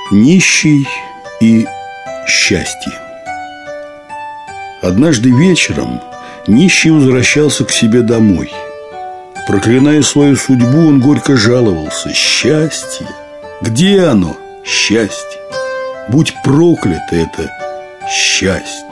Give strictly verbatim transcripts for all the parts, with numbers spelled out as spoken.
Нищий и счастье. Однажды вечером нищий возвращался к себе домой. Проклиная свою судьбу, он горько жаловался: «Счастье! Где оно, счастье? Будь проклято это счастье!»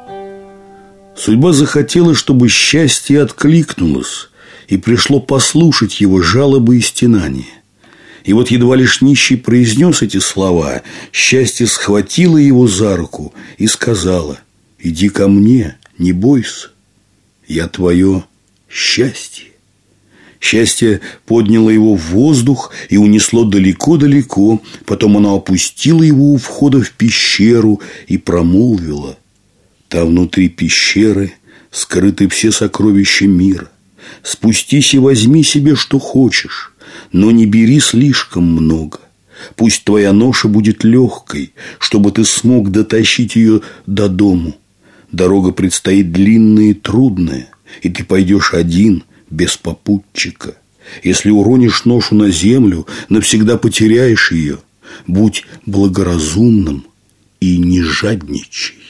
Судьба захотела, чтобы счастье откликнулось и пришло послушать его жалобы и стенания. И вот едва лишь нищий произнес эти слова, счастье схватило его за руку и сказала: «Иди ко мне, не бойся, я твое счастье». Счастье подняло его в воздух и унесло далеко-далеко. Потом оно опустило его у входа в пещеру и промолвило: «Там внутри пещеры скрыты все сокровища мира. Спустись и возьми себе, что хочешь, но не бери слишком много. Пусть твоя ноша будет легкой, чтобы ты смог дотащить ее до дому. Дорога предстоит длинная и трудная, и ты пойдешь один, без попутчика. Если уронишь ношу на землю, навсегда потеряешь ее. Будь благоразумным и не жадничай».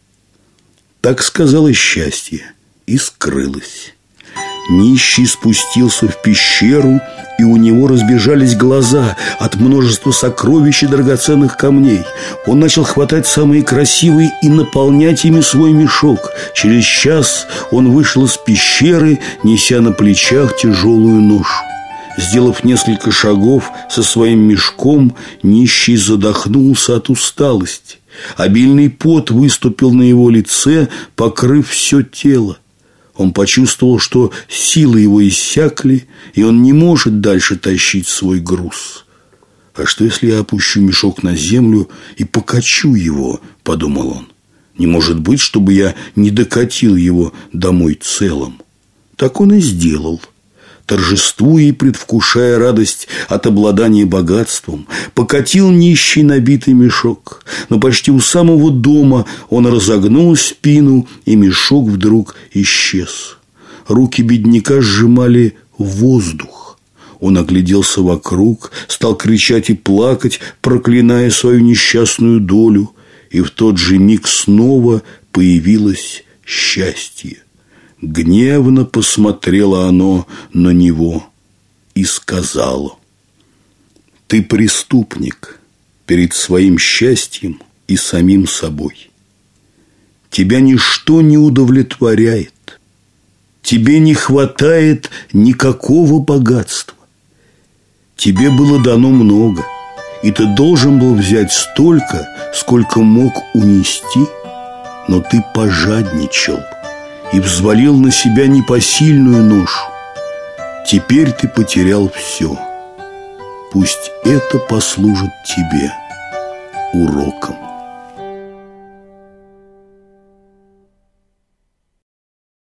Так сказала счастье и скрылась. Нищий спустился в пещеру, и у него разбежались глаза от множества сокровищ и драгоценных камней. Он начал хватать самые красивые и наполнять ими свой мешок. Через час он вышел из пещеры, неся на плечах тяжелую ношу. Сделав несколько шагов со своим мешком, нищий задохнулся от усталости. Обильный пот выступил на его лице, покрыв все тело. Он почувствовал, что силы его иссякли, и он не может дальше тащить свой груз. «А что, если я опущу мешок на землю и покачу его?» – подумал он. «Не может быть, чтобы я не докатил его домой целым». Так он и сделал. Торжествуя и предвкушая радость от обладания богатством, покатил нищий набитый мешок. Но почти у самого дома он разогнул спину, и мешок вдруг исчез. Руки бедняка сжимали воздух. Он огляделся вокруг, стал кричать и плакать, проклиная свою несчастную долю. И в тот же миг снова появилось счастье. Гневно посмотрело оно на него и сказало: «Ты преступник перед своим счастьем и самим собой. Тебя ничто не удовлетворяет. Тебе не хватает никакого богатства. Тебе было дано много, и ты должен был взять столько, сколько мог унести, но ты пожадничал и взвалил на себя непосильную ношу. Теперь ты потерял все. Пусть это послужит тебе уроком».